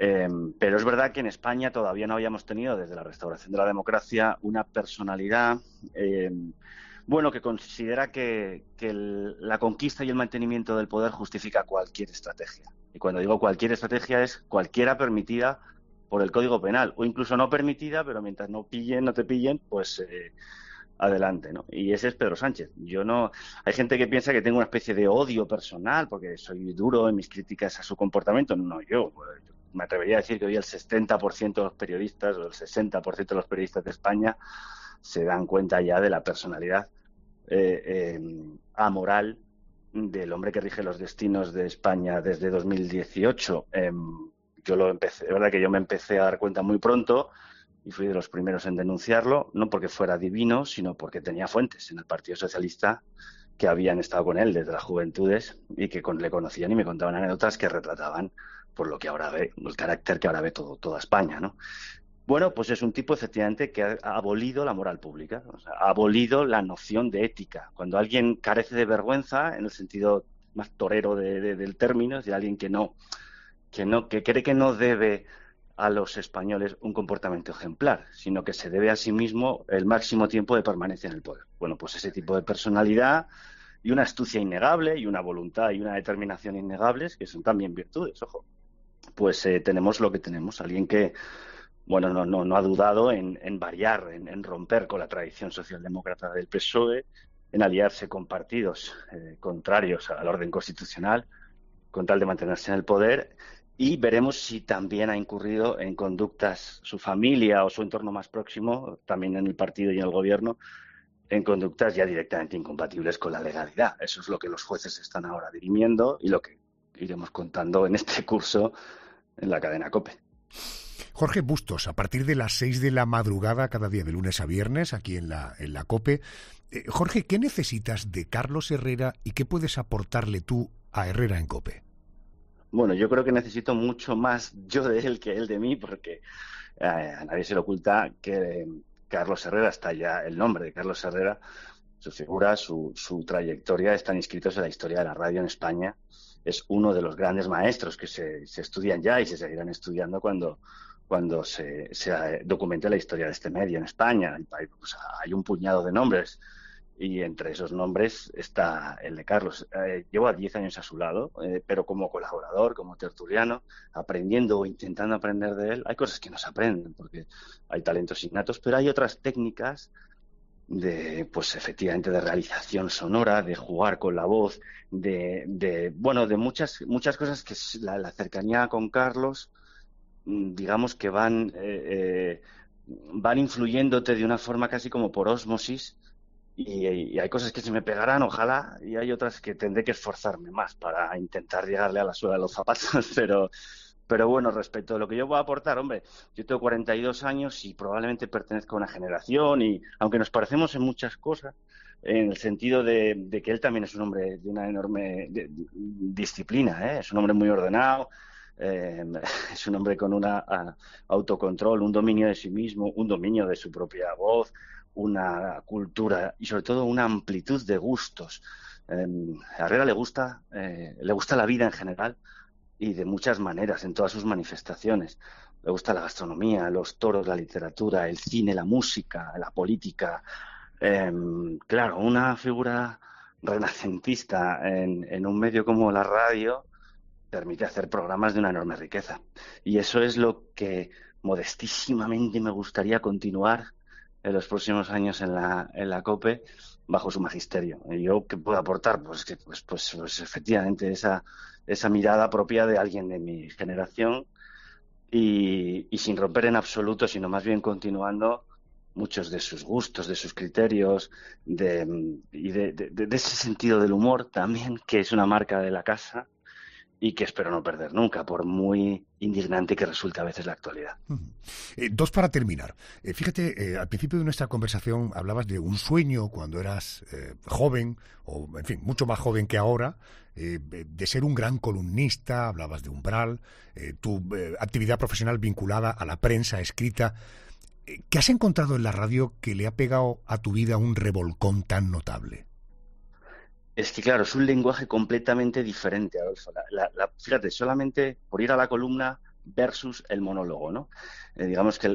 Pero es verdad que en España todavía no habíamos tenido, desde la restauración de la democracia, una personalidad que considera que la conquista y el mantenimiento del poder justifica cualquier estrategia. Y cuando digo cualquier estrategia es cualquiera permitida por el Código Penal, o incluso no permitida, pero mientras no te pillen, pues adelante, ¿no? Y ese es Pedro Sánchez. Hay gente que piensa que tengo una especie de odio personal porque soy duro en mis críticas a su comportamiento. No, yo me atrevería a decir que hoy el 70% de los periodistas o el 60% de los periodistas de España se dan cuenta ya de la personalidad amoral del hombre que rige los destinos de España desde 2018. Es verdad que yo me empecé a dar cuenta muy pronto y fui de los primeros en denunciarlo, no porque fuera divino, sino porque tenía fuentes en el Partido Socialista que habían estado con él desde las juventudes y que le conocían y me contaban anécdotas que retrataban por lo que ahora ve, el carácter que ahora ve toda España, ¿no? Bueno, pues es un tipo efectivamente que ha abolido la moral pública, o sea, ha abolido la noción de ética. Cuando alguien carece de vergüenza, en el sentido más torero del término, es decir, alguien que cree que no debe a los españoles un comportamiento ejemplar, sino que se debe a sí mismo el máximo tiempo de permanencia en el poder. Bueno, pues ese tipo de personalidad y una astucia innegable y una voluntad y una determinación innegables, que son también virtudes, ojo, pues tenemos lo que tenemos, alguien que no ha dudado en variar, en romper con la tradición socialdemócrata del PSOE, en aliarse con partidos contrarios al orden constitucional con tal de mantenerse en el poder, y veremos si también ha incurrido en conductas su familia o su entorno más próximo, también en el partido y en el gobierno, en conductas ya directamente incompatibles con la legalidad. Eso es lo que los jueces están ahora dirimiendo y lo que iremos contando en este curso en la cadena COPE. Jorge Bustos, a partir de las 6 de la madrugada, cada día de lunes a viernes, aquí en la COPE. Jorge, ¿qué necesitas de Carlos Herrera y qué puedes aportarle tú a Herrera en COPE? Bueno, yo creo que necesito mucho más yo de él que él de mí, porque a nadie se le oculta que Carlos Herrera, está ya el nombre de Carlos Herrera, su figura, su trayectoria están inscritos en la historia de la radio en España. Es uno de los grandes maestros que se estudian ya y se seguirán estudiando cuando se documente la historia de este medio en España. Pues hay un puñado de nombres y entre esos nombres está el de Carlos. Llevo 10 años a su lado, pero como colaborador, como tertuliano, aprendiendo o intentando aprender de él. Hay cosas que no se aprenden porque hay talentos innatos, pero hay otras técnicas pues efectivamente de realización sonora, de jugar con la voz, de muchas cosas que la cercanía con Carlos, digamos que van influyéndote de una forma casi como por ósmosis, y hay cosas que se me pegarán, ojalá, y hay otras que tendré que esforzarme más para intentar llegarle a la suela de los zapatos, pero bueno, respecto a lo que yo voy a aportar, hombre, yo tengo 42 años y probablemente pertenezco a una generación, y aunque nos parecemos en muchas cosas, en el sentido de que él también es un hombre de una enorme disciplina, es un hombre muy ordenado, es un hombre con un autocontrol, un dominio de sí mismo, un dominio de su propia voz, una cultura y sobre todo una amplitud de gustos. A Herrera le gusta la vida en general y de muchas maneras, en todas sus manifestaciones. Le gusta la gastronomía, los toros, la literatura, el cine, la música, la política. Claro, una figura renacentista en un medio como la radio permite hacer programas de una enorme riqueza. Y eso es lo que modestísimamente me gustaría continuar en los próximos años en la COPE bajo su magisterio. ¿Y yo qué puedo aportar? Pues efectivamente esa mirada propia de alguien de mi generación y sin romper en absoluto, sino más bien continuando muchos de sus gustos, de sus criterios y de ese sentido del humor también, que es una marca de la casa y que espero no perder nunca, por muy indignante que resulte a veces la actualidad. Dos para terminar. Fíjate, al principio de nuestra conversación hablabas de un sueño cuando eras joven, o en fin, mucho más joven que ahora, de ser un gran columnista, hablabas de Umbral, tu actividad profesional vinculada a la prensa escrita. ¿Qué has encontrado en la radio que le ha pegado a tu vida un revolcón tan notable? Es que, claro, es un lenguaje completamente diferente, Adolfo. Fíjate, solamente por ir a la columna versus el monólogo, ¿no? Digamos que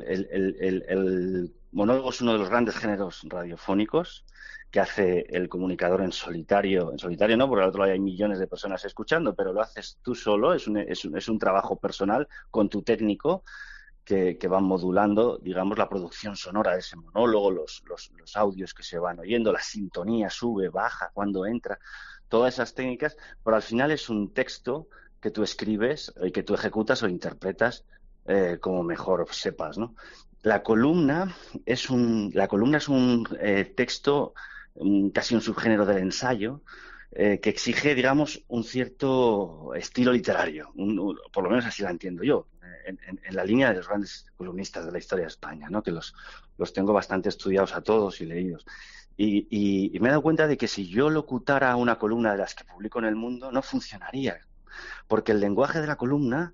el monólogo es uno de los grandes géneros radiofónicos que hace el comunicador en solitario no, porque al otro lado hay millones de personas escuchando, pero lo haces tú solo, es un trabajo personal con tu técnico que van modulando, digamos, la producción sonora de ese monólogo, los audios que se van oyendo, la sintonía sube, baja, cuando entra, todas esas técnicas, pero al final es un texto que tú escribes y que tú ejecutas o interpretas como mejor sepas, ¿no? La columna es un texto, casi un subgénero del ensayo, que exige, digamos, un cierto estilo literario, por lo menos así la entiendo yo, en la línea de los grandes columnistas de la historia de España, ¿no? Que los tengo bastante estudiados a todos y leídos. Y me he dado cuenta de que si yo locutara una columna de las que publico en El Mundo, no funcionaría, porque el lenguaje de la columna,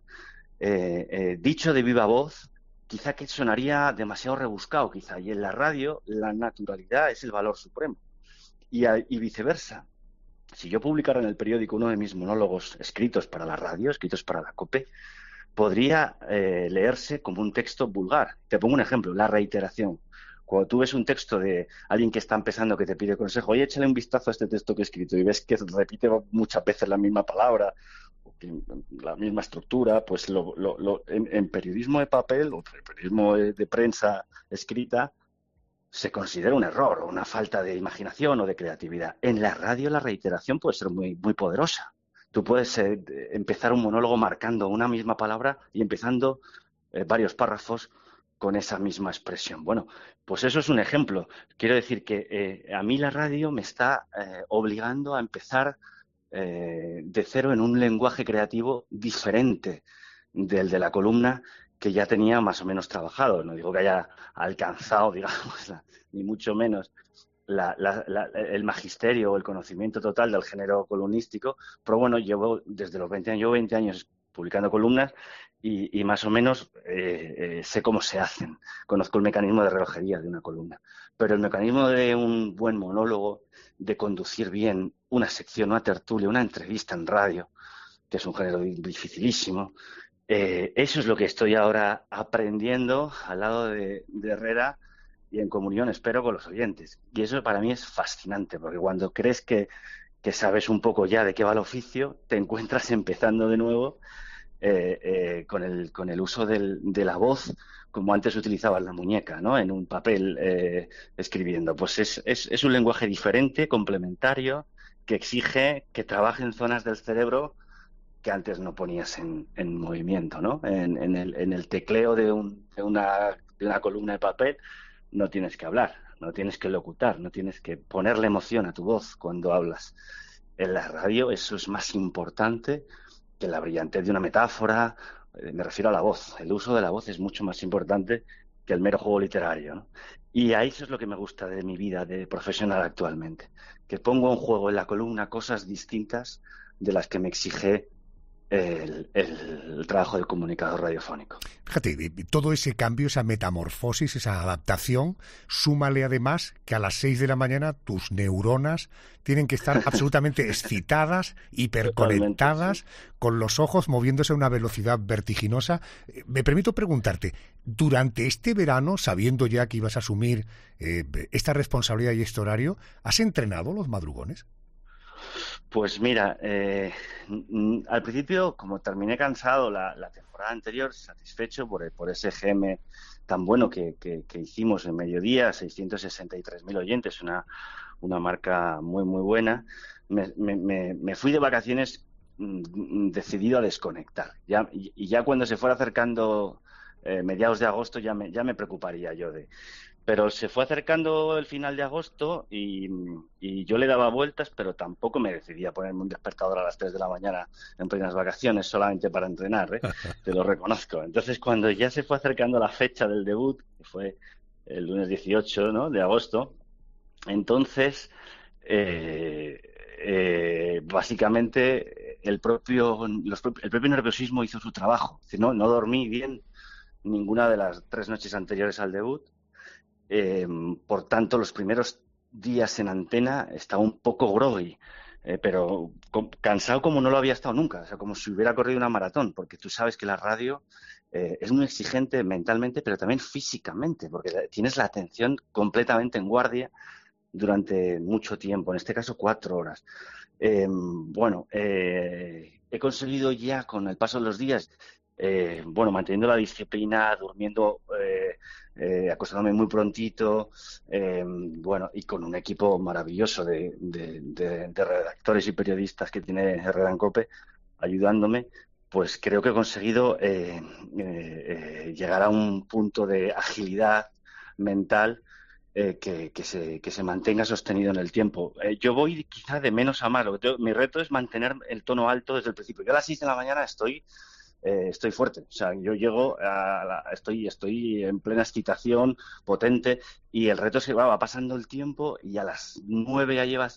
dicho de viva voz, quizá que sonaría demasiado rebuscado, quizá, y en la radio la naturalidad es el valor supremo, y viceversa. Si yo publicara en el periódico uno de mis monólogos escritos para la radio, escritos para la COPE, podría leerse como un texto vulgar. Te pongo un ejemplo, la reiteración. Cuando tú ves un texto de alguien que está empezando, que te pide consejo, oye, échale un vistazo a este texto que he escrito, y ves que repite muchas veces la misma palabra, la misma estructura, pues en periodismo de papel o periodismo de prensa escrita se considera un error o una falta de imaginación o de creatividad. En la radio la reiteración puede ser muy, muy poderosa. Tú puedes empezar un monólogo marcando una misma palabra y empezando varios párrafos con esa misma expresión. Bueno, pues eso es un ejemplo. Quiero decir que a mí la radio me está obligando a empezar de cero en un lenguaje creativo diferente del de la columna que ya tenía más o menos trabajado. No digo que haya alcanzado, digamos, ni mucho menos el magisterio o el conocimiento total del género columnístico, pero bueno, llevo 20 años publicando columnas y más o menos sé cómo se hacen. Conozco el mecanismo de relojería de una columna, pero el mecanismo de un buen monólogo, de conducir bien una sección, una tertulia, una entrevista en radio, que es un género dificilísimo, eso es lo que estoy ahora aprendiendo al lado de Herrera y en comunión, espero, con los oyentes. Y eso para mí es fascinante, porque cuando crees que sabes un poco ya de qué va el oficio, te encuentras empezando de nuevo con el uso de la voz, como antes utilizabas la muñeca, ¿no? En un papel escribiendo. Pues es un lenguaje diferente, complementario, que exige que trabaje en zonas del cerebro que antes no ponías en movimiento, ¿no? En el tecleo de una columna de papel no tienes que hablar, no tienes que locutar, no tienes que ponerle emoción a tu voz cuando hablas. En la radio eso es más importante que la brillantez de una metáfora. Me refiero a la voz. El uso de la voz es mucho más importante que el mero juego literario, ¿no? Y a eso es lo que me gusta de mi vida de profesional actualmente, que pongo en juego en la columna cosas distintas de las que me exige el trabajo del comunicador radiofónico. Fíjate, todo ese cambio, esa metamorfosis, esa adaptación, súmale además que a las 6 de la mañana tus neuronas tienen que estar absolutamente excitadas, hiperconectadas, sí, con los ojos moviéndose a una velocidad vertiginosa. Me permito preguntarte, durante este verano, sabiendo ya que ibas a asumir esta responsabilidad y este horario, ¿has entrenado los madrugones? Pues mira, al principio, como terminé cansado la temporada anterior, satisfecho por ese GM tan bueno que hicimos en mediodía, 663.000 oyentes, una marca muy, muy buena, me fui de vacaciones decidido a desconectar. Y ya cuando se fuera acercando mediados de agosto ya me preocuparía yo Pero se fue acercando el final de agosto y yo le daba vueltas, pero tampoco me decidí a ponerme un despertador a las 3 de la mañana en plenas vacaciones solamente para entrenar, te lo reconozco. Entonces, cuando ya se fue acercando la fecha del debut, que fue el lunes 18, ¿no?, de agosto, entonces, básicamente, el propio nerviosismo hizo su trabajo. Es decir, no dormí bien ninguna de las 3 noches anteriores al debut. Por tanto, los primeros días en antena estaba un poco groggy. pero cansado como no lo había estado nunca, o sea, como si hubiera corrido una maratón, porque tú sabes que la radio es muy exigente mentalmente, pero también físicamente, porque tienes la atención completamente en guardia durante mucho tiempo, en este caso 4 horas. He conseguido ya con el paso de los días, manteniendo la disciplina, durmiendo, acostándome muy prontito, y con un equipo maravilloso de redactores y periodistas que tiene Herrera en COPE ayudándome, pues creo que he conseguido llegar a un punto de agilidad mental que se mantenga sostenido en el tiempo. Yo voy quizá de menos a más. Mi reto es mantener el tono alto desde el principio. Yo a las 6 de la mañana estoy fuerte. O sea, yo llego estoy en plena excitación, potente, y el reto es que va pasando el tiempo y a las 9 ya llevas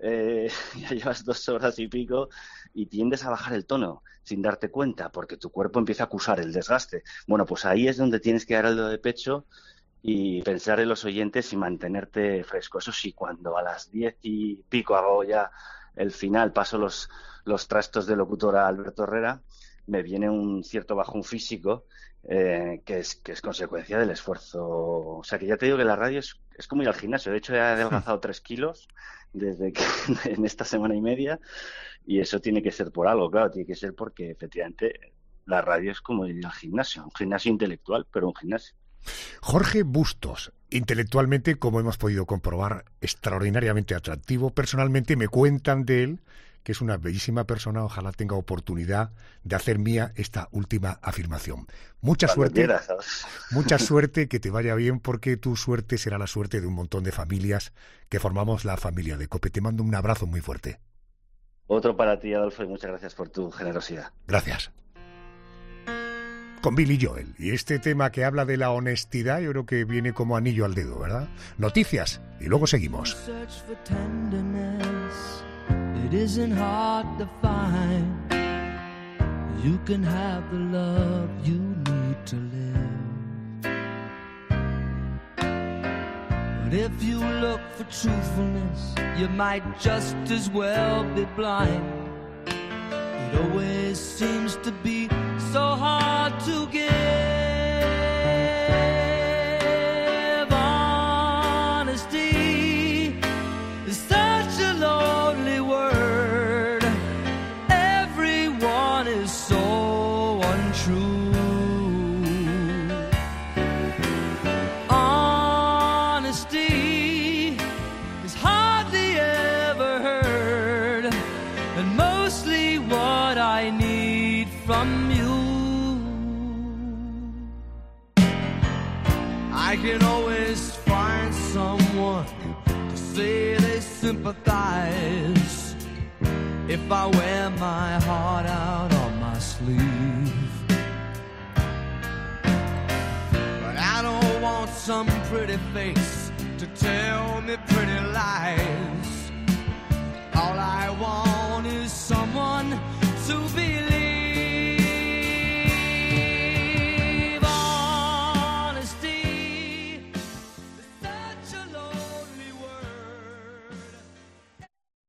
2 horas y pico y tiendes a bajar el tono sin darte cuenta porque tu cuerpo empieza a acusar el desgaste. Bueno, pues ahí es donde tienes que dar el dedo de pecho y pensar en los oyentes y mantenerte fresco. Eso sí, cuando a las 10 y pico hago ya el final, paso los trastos de locutor a Alberto Herrera, me viene un cierto bajón físico que es consecuencia del esfuerzo. O sea, que ya te digo que la radio es como ir al gimnasio. De hecho, he adelgazado 3 kilos desde que en esta semana y media, y eso tiene que ser por algo, claro, tiene que ser porque efectivamente la radio es como ir al gimnasio, un gimnasio intelectual, pero un gimnasio. Jorge Bustos, intelectualmente, como hemos podido comprobar, extraordinariamente atractivo. Personalmente me cuentan de él que es una bellísima persona. Ojalá tenga oportunidad de hacer mía esta última afirmación. Mucha suerte, mucha suerte, que te vaya bien, porque tu suerte será la suerte de un montón de familias que formamos la familia de COPE. Te mando un abrazo muy fuerte. Otro para ti, Adolfo, y muchas gracias por tu generosidad. Gracias. Con Billy Joel, y este tema que habla de la honestidad, yo creo que viene como anillo al dedo, ¿verdad? Noticias, y luego seguimos. It isn't hard to find. You can have the love you need to live. But if you look for truthfulness, you might just as well be blind. It always seems to be so hard to give. Honesty is such a lonely word. Everyone is so untrue. Honesty is hardly ever heard, and mostly what I need from you. I can always find someone to say they sympathize if I wear my heart out on my sleeve. But I don't want some pretty face to tell me pretty lies.